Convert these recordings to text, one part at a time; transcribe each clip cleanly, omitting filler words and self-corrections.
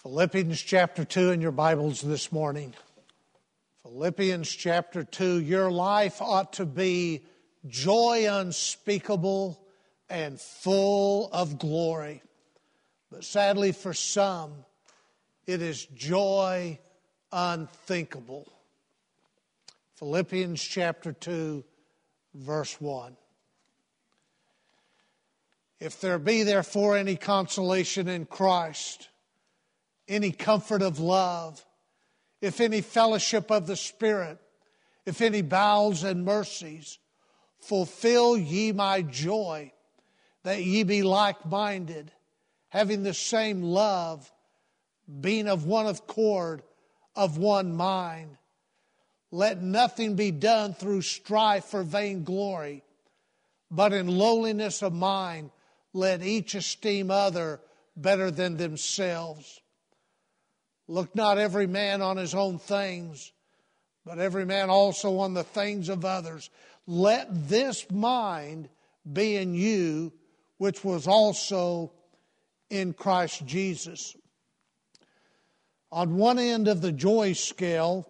Philippians chapter 2 in your Bibles this morning. Philippians chapter 2, your life ought to be joy unspeakable and full of glory. But sadly for some, it is joy unthinkable. Philippians chapter 2, verse 1. If there be therefore any consolation in Christ, any comfort of love, if any fellowship of the Spirit, if any bowels and mercies, fulfill ye my joy, that ye be like-minded, having the same love, being of one accord, of one mind. Let nothing be done through strife or vainglory, but in lowliness of mind, let each esteem other better than themselves. Look not every man on his own things, but every man also on the things of others. Let this mind be in you, which was also in Christ Jesus. On one end of the joy scale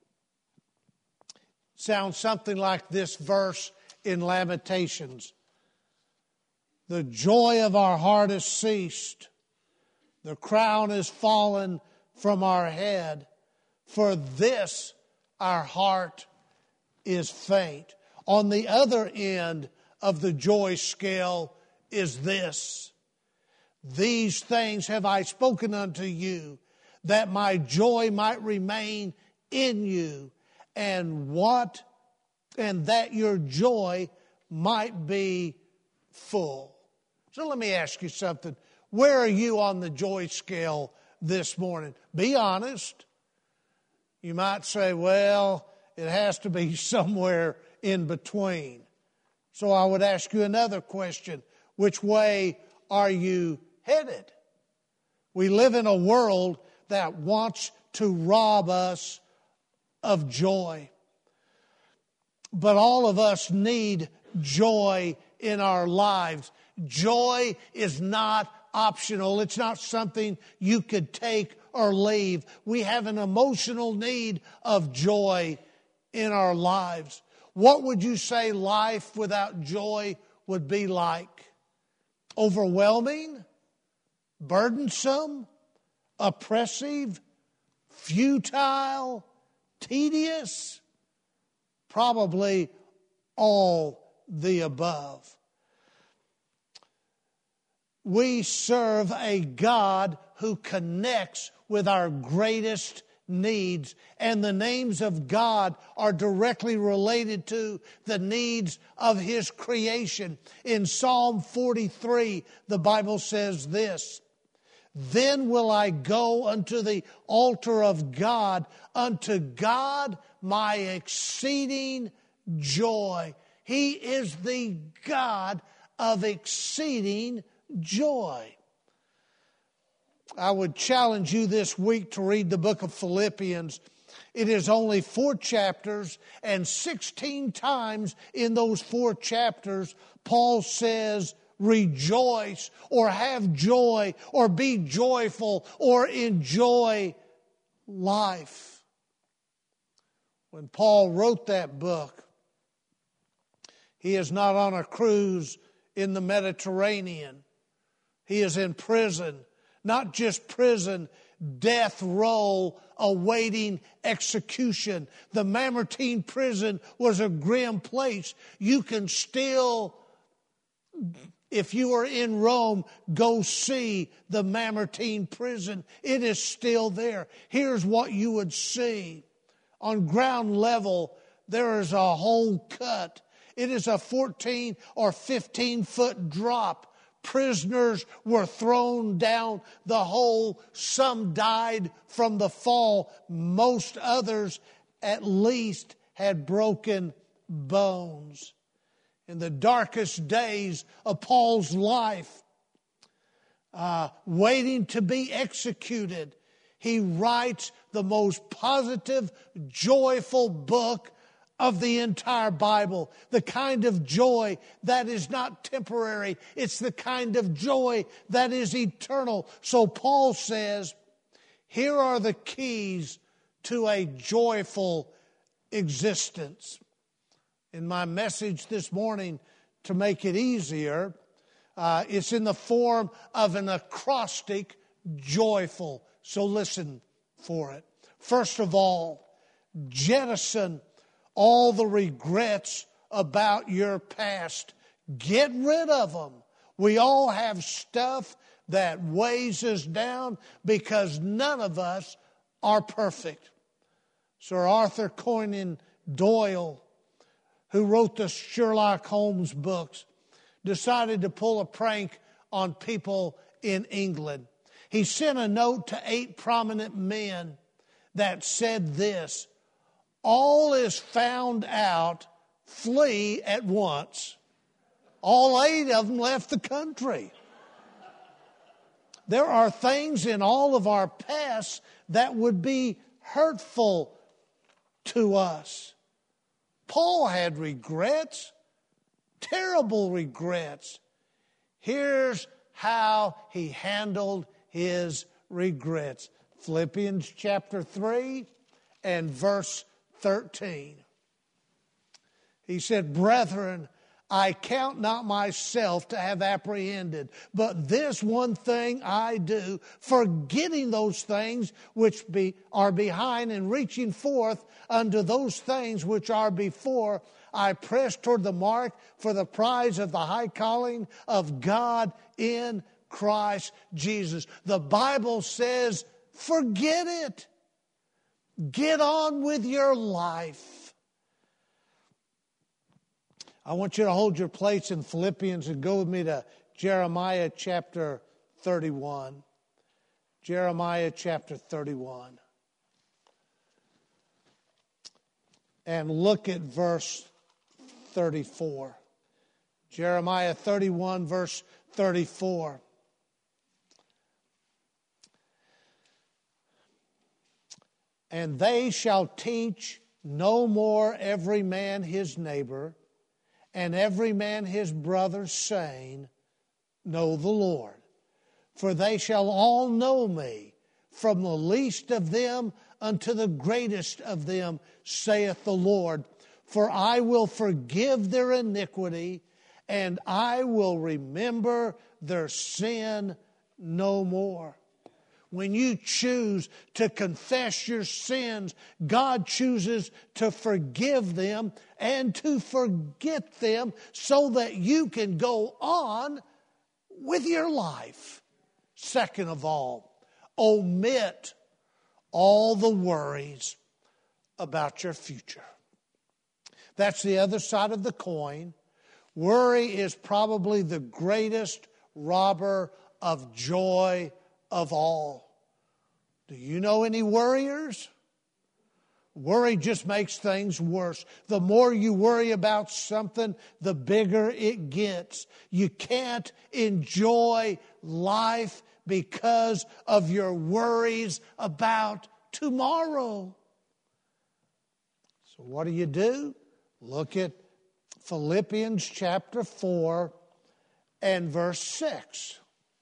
sounds something like this verse in Lamentations. The joy of our heart has ceased. The crown is fallen from our head. For this our heart is faint. On the other end of the joy scale is this. These things have I spoken unto you, that my joy might remain in you, and that your joy might be full. So let me ask you something. Where are you on the joy scale this morning? Be honest. You might say, well, it has to be somewhere in between. So I would ask you another question. Which way are you headed? We live in a world that wants to rob us of joy. But all of us need joy in our lives. Joy is not optional. It's not something you could take or leave. We have an emotional need of joy in our lives. What would you say life without joy would be like? Overwhelming? Burdensome? Oppressive? Futile? Tedious? Probably all the above. We serve a God who connects with our greatest needs, and the names of God are directly related to the needs of His creation. In Psalm 43, the Bible says this, Then will I go unto the altar of God, unto God my exceeding joy. He is the God of exceeding joy. I would challenge you this week to read the book of Philippians. It is only 4 chapters, and 16 times in those 4 chapters, Paul says, rejoice, or have joy, or be joyful, or enjoy life. When Paul wrote that book, he is not on a cruise in the Mediterranean. He is in prison. Not just prison, death row awaiting execution. The Mamertine prison was a grim place. You can still, if you are in Rome, go see the Mamertine prison. It is still there. Here's what you would see. On ground level, there is a hole cut. It is a 14 or 15 foot drop. Prisoners were thrown down the hole. Some died from the fall. Most others at least had broken bones. In the darkest days of Paul's life, waiting to be executed, he writes the most positive, joyful book of the entire Bible. The kind of joy that is not temporary. It's the kind of joy that is eternal. So Paul says, Here are the keys to a joyful existence. In my message this morning, to make it easier, it's in the form of an acrostic, joyful. So listen for it. First of all, jettison all the regrets about your past. Get rid of them. We all have stuff that weighs us down because none of us are perfect. Sir Arthur Conan Doyle, who wrote the Sherlock Holmes books, decided to pull a prank on people in England. He sent a note to 8 prominent men that said this: all is found out, flee at once. All 8 of them left the country. There are things in all of our past that would be hurtful to us. Paul had regrets, terrible regrets. Here's how he handled his regrets. Philippians chapter 3 and verse 13. He said, brethren, I count not myself to have apprehended, but this one thing I do, forgetting those things which are behind and reaching forth unto those things which are before, I press toward the mark for the prize of the high calling of God in Christ Jesus. The Bible says, forget it. Get on with your life. I want you to hold your place in Philippians and go with me to Jeremiah chapter 31. Jeremiah chapter 31. And look at verse 34. Jeremiah 31, verse 34. And they shall teach no more every man his neighbor, and every man his brother, saying, know the Lord. For they shall all know me, from the least of them unto the greatest of them, saith the Lord. For I will forgive their iniquity, and I will remember their sin no more. When you choose to confess your sins, God chooses to forgive them and to forget them so that you can go on with your life. Second of all, omit all the worries about your future. That's the other side of the coin. Worry is probably the greatest robber of joy of all. Do you know any worriers? Worry just makes things worse. The more you worry about something, the bigger it gets. You can't enjoy life because of your worries about tomorrow. So what do? Look at Philippians chapter 4 and verse 6.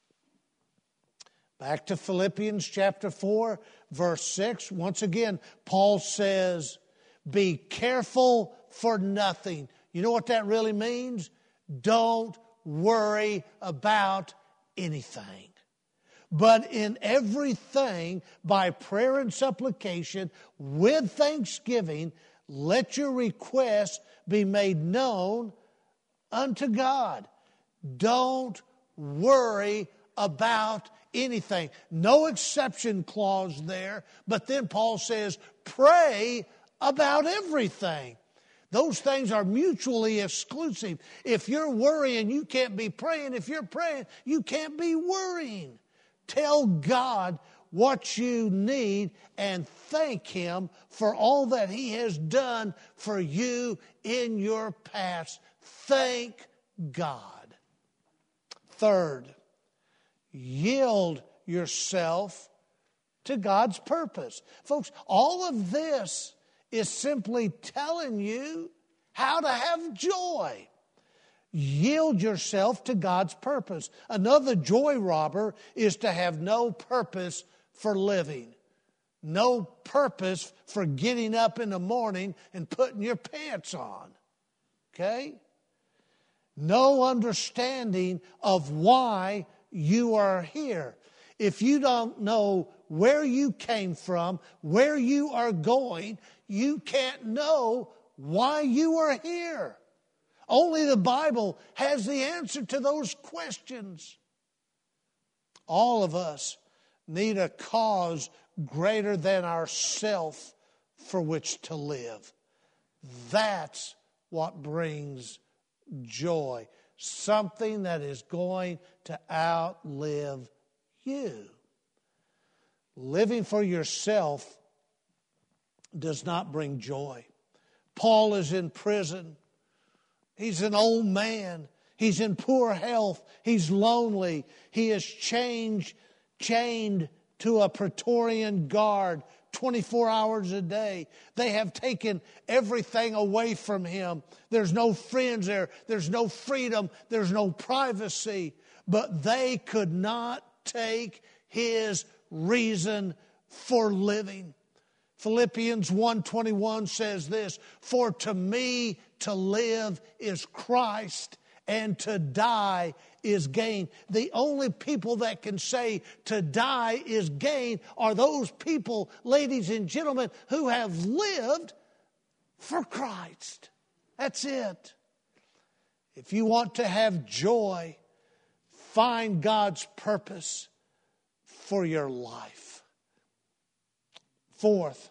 Back to Philippians chapter 4, verse 6. Once again, Paul says, be careful for nothing. You know what that really means? Don't worry about anything. But in everything, by prayer and supplication, with thanksgiving, let your requests be made known unto God. Don't worry about anything. No exception clause there. But then Paul says, pray about everything. Those things are mutually exclusive. If you're worrying, you can't be praying. If you're praying, you can't be worrying. Tell God what you need and thank Him for all that He has done for you in your past. Thank God. Third, yield yourself to God's purpose. Folks, all of this is simply telling you how to have joy. Yield yourself to God's purpose. Another joy robber is to have no purpose for living. no purpose for getting up in the morning and putting your pants on. Okay? No understanding of why you are here. If you don't know where you came from, where you are going, you can't know why you are here. Only the Bible has the answer to those questions. All of us need a cause greater than ourself for which to live. That's what brings joy. Something that is going to outlive you. Living for yourself does not bring joy. Paul is in prison. He's an old man. He's in poor health. He's lonely. He is chained to a Praetorian guard 24 hours a day. They have taken everything away from him. There's no friends there. There's no freedom. There's no privacy. But they could not take his reason for living. Philippians 1:21 says this, "For to me to live is Christ, and to die is gain." The only people that can say to die is gain are those people, ladies and gentlemen, who have lived for Christ. That's it. If you want to have joy, find God's purpose for your life. Fourth,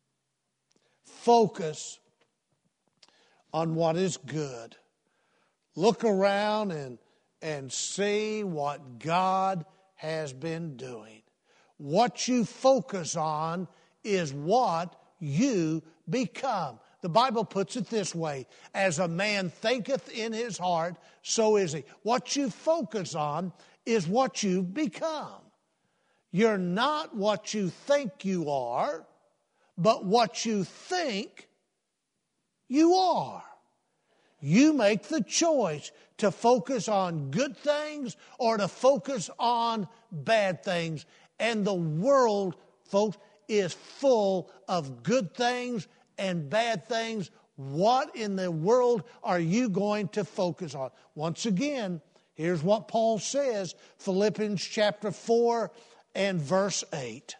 focus on what is good. Look around and see what God has been doing. What you focus on is what you become. The Bible puts it this way, as a man thinketh in his heart, so is he. What you focus on is what you become. You're not what you think you are, but what you think you are. You make the choice to focus on good things or to focus on bad things. And the world, folks, is full of good things and bad things. What in the world are you going to focus on? Once again, here's what Paul says, Philippians chapter 4 and verse 8.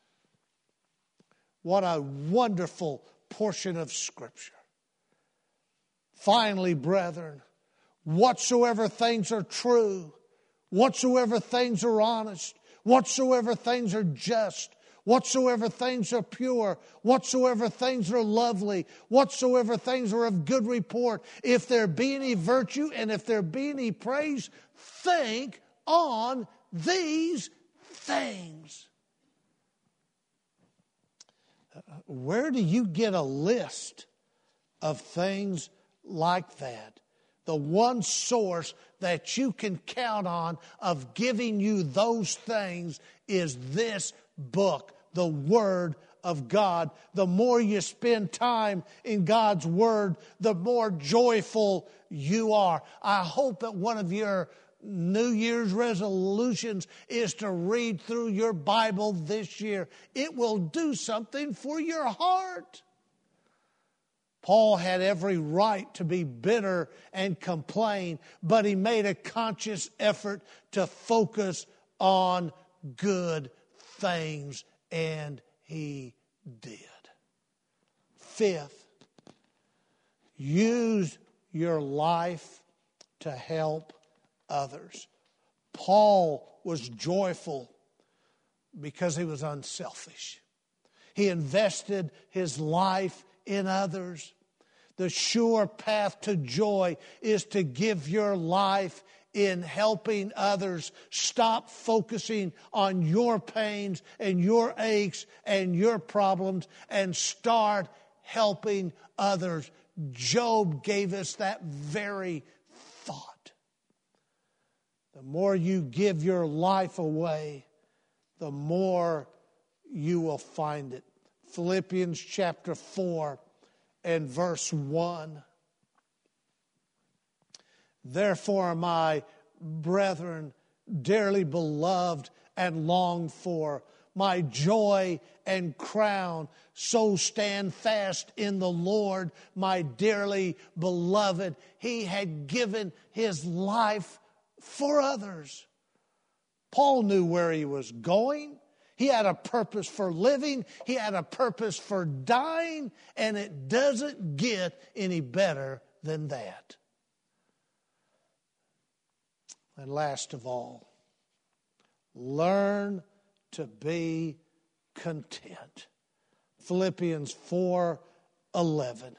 What a wonderful portion of Scripture. Finally, brethren, whatsoever things are true, whatsoever things are honest, whatsoever things are just, whatsoever things are pure, whatsoever things are lovely, whatsoever things are of good report, if there be any virtue and if there be any praise, think on these things. Where do you get a list of things like that? The one source that you can count on of giving you those things is this book, the Word of God. The more you spend time in God's Word, the more joyful you are. I hope that one of your New Year's resolutions is to read through your Bible this year. It will do something for your heart. Paul had every right to be bitter and complain, but he made a conscious effort to focus on good things, and he did. Fifth, use your life to help others. Paul was joyful because he was unselfish. He invested his life in others. The sure path to joy is to give your life in helping others. Stop focusing on your pains and your aches and your problems and start helping others. Job gave us that very thought. The more you give your life away, the more you will find it. Philippians chapter 4 and verse 1. Therefore, my brethren, dearly beloved and longed for, my joy and crown. So stand fast in the Lord, my dearly beloved. He had given his life for others. Paul knew where he was going. He had a purpose for living. He had a purpose for dying. And it doesn't get any better than that. And last of all, learn to be content. Philippians 4:11.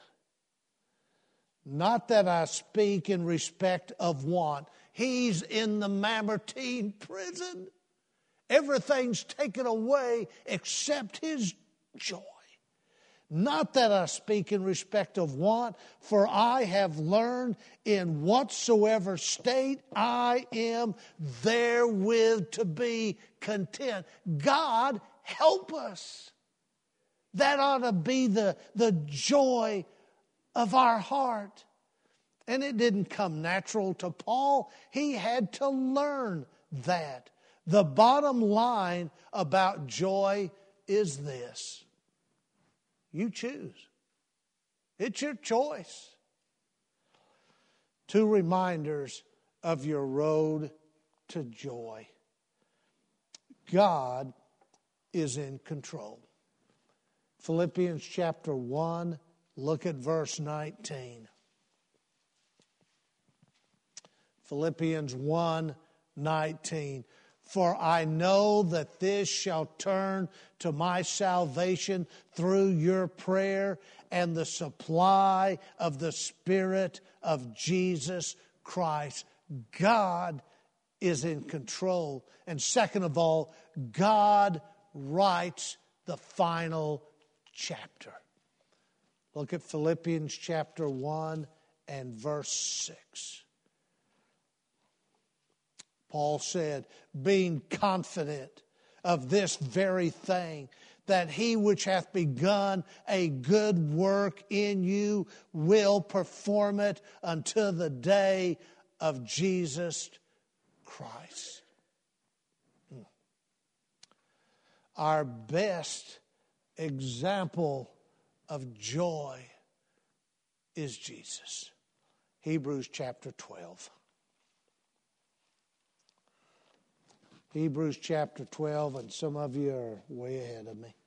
Not that I speak in respect of want. He's in the Mamertine prison. Everything's taken away except his joy. Not that I speak in respect of want, for I have learned in whatsoever state I am therewith to be content. God, help us. That ought to be the joy of our heart. And it didn't come natural to Paul. He had to learn that. The bottom line about joy is this. You choose. It's your choice. 2 reminders of your road to joy. God is in control. Philippians chapter 1, look at verse 19. Philippians 1:19. For I know that this shall turn to my salvation through your prayer and the supply of the Spirit of Jesus Christ. God is in control. And second of all, God writes the final chapter. Look at Philippians chapter 1 and verse 6. Paul said, being confident of this very thing, that he which hath begun a good work in you will perform it until the day of Jesus Christ. Our best example of joy is Jesus. Hebrews chapter 12. Hebrews chapter 12, and some of you are way ahead of me.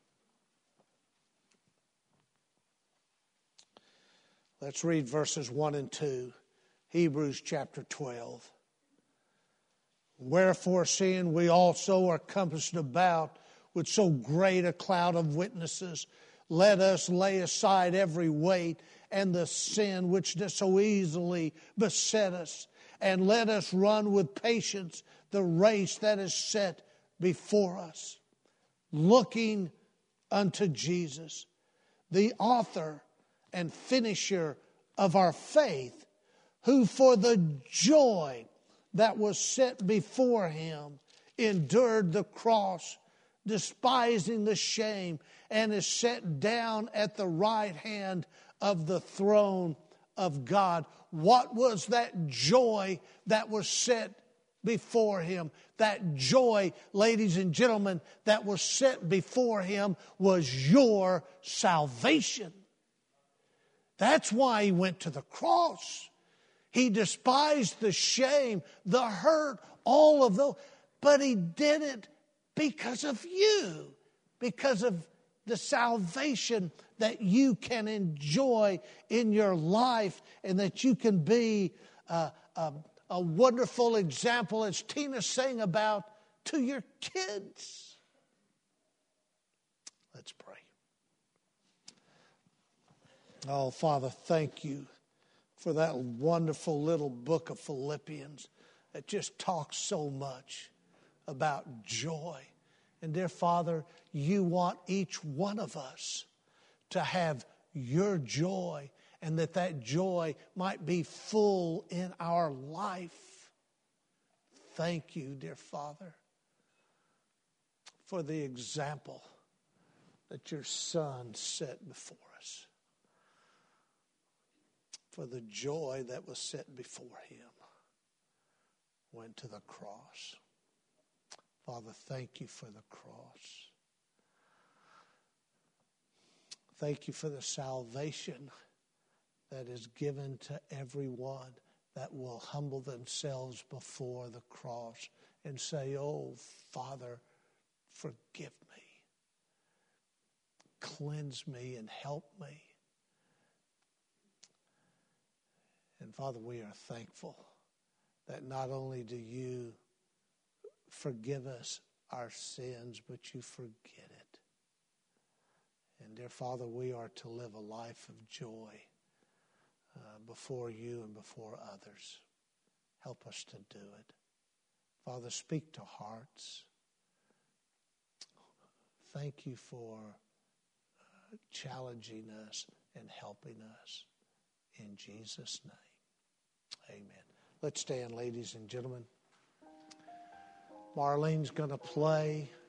Let's read verses 1 and 2. Hebrews chapter 12. Wherefore, seeing we also are compassed about with so great a cloud of witnesses, let us lay aside every weight and the sin which does so easily beset us, and let us run with patience the race that is set before us, looking unto Jesus, the author and finisher of our faith, who for the joy that was set before him endured the cross, despising the shame, and is set down at the right hand of the throne of God. What was that joy that was set before him? That joy, ladies and gentlemen, that was set before him was your salvation. That's why he went to the cross. He despised the shame, the hurt, all of those. But he did it because of you, because of the salvation that you can enjoy in your life, and that you can be a wonderful example, as Tina sang about, to your kids. Let's pray. Oh, Father, thank you for that wonderful little book of Philippians that just talks so much about joy. And dear Father, you want each one of us to have your joy, and that joy might be full in our life. Thank you, dear Father, for the example that your Son set before us, for the joy that was set before him went to the cross. Father, thank you for the cross. thank you for the salvation that is given to everyone that will humble themselves before the cross and say, oh, Father, forgive me. Cleanse me and help me. And Father, we are thankful that not only do you forgive us our sins, but you forget it. And dear Father, we are to live a life of joy before you and before others. Help us to do it. Father, speak to hearts. Thank you for challenging us and helping us. In Jesus' name, amen. Let's stand, ladies and gentlemen. Marlene's going to play.